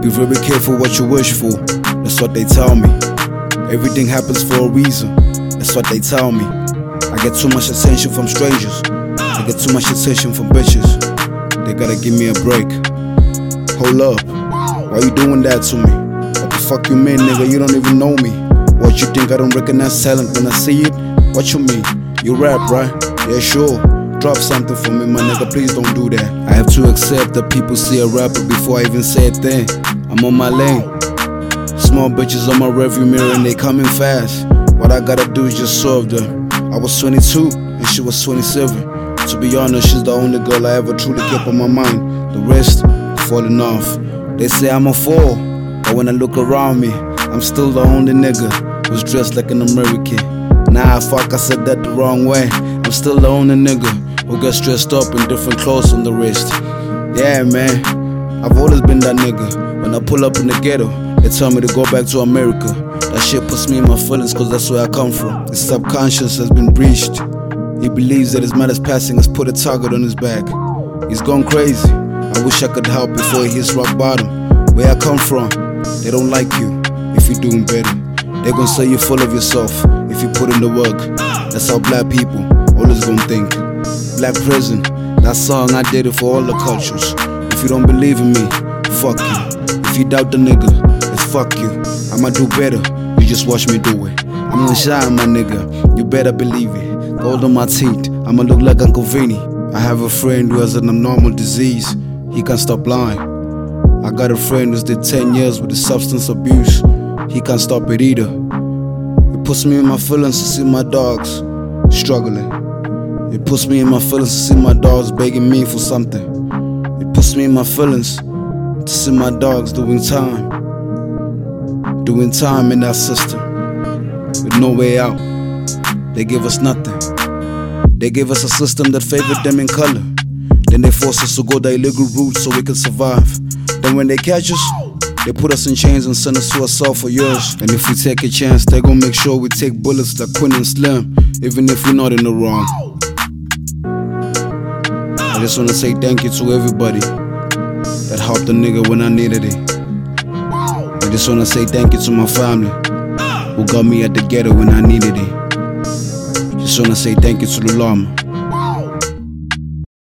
Be very careful what you wish for, that's what they tell me. Everything happens for a reason, that's what they tell me. I get too much attention from strangers, I get too much attention from bitches. They gotta give me a break. Hold up, why you doing that to me? What the fuck you mean, nigga, you don't even know me. What you think I don't recognize talent when I see it? What you mean? You rap, right? Yeah, sure. Drop something for me, my nigga, please don't do that. I have to accept that people see a rapper before I even say a thing. I'm on my lane. Small bitches on my rearview mirror and they coming fast. What I gotta do is just serve them. I was 22 and she was 27. To be honest, she's the only girl I ever truly kept on my mind. The rest, falling off. They say I'm a fool, but when I look around me, I'm still the only nigga who's dressed like an American. Nah, fuck, I said that the wrong way. I'm still the only nigga who gets dressed up in different clothes on the wrist. Yeah, man, I've always been that nigga. When I pull up in the ghetto, they tell me to go back to America. That shit puts me in my feelings cause that's where I come from. His subconscious has been breached. He believes that his mother's passing has put a target on his back. He's gone crazy. I wish I could help before he hits rock bottom. Where I come from, they don't like you if you're doing better. They're gonna say you're full of yourself if you put in the work. That's how black people always gonna think. Black Prison, that song I did it for all the cultures. If you don't believe in me, fuck you. If you doubt the nigga, then fuck you. I'ma do better, you just watch me do it. I'm gonna shine, my nigga, you better believe it. Gold on my teeth, I'ma look like Uncle Vinny. I have a friend who has an abnormal disease, he can't stop lying. I got a friend who's did 10 years with his substance abuse, he can't stop it either. It puts me in my feelings to see my dogs struggling. It puts me in my feelings to see my dogs begging me for something. It puts me in my feelings to see my dogs doing time in that system with no way out. They give us nothing. They give us a system that favored them in color. Then they force us to go the illegal route so we can survive. Then when they catch us, they put us in chains and send us to a cell for years. And if we take a chance, they gon' make sure we take bullets like Quinn and Slim, even if we're not in the wrong. I just wanna say thank you to everybody that helped a nigga when I needed it. I just wanna say thank you to my family who got me at the ghetto when I needed it. Just wanna say thank you to the llama.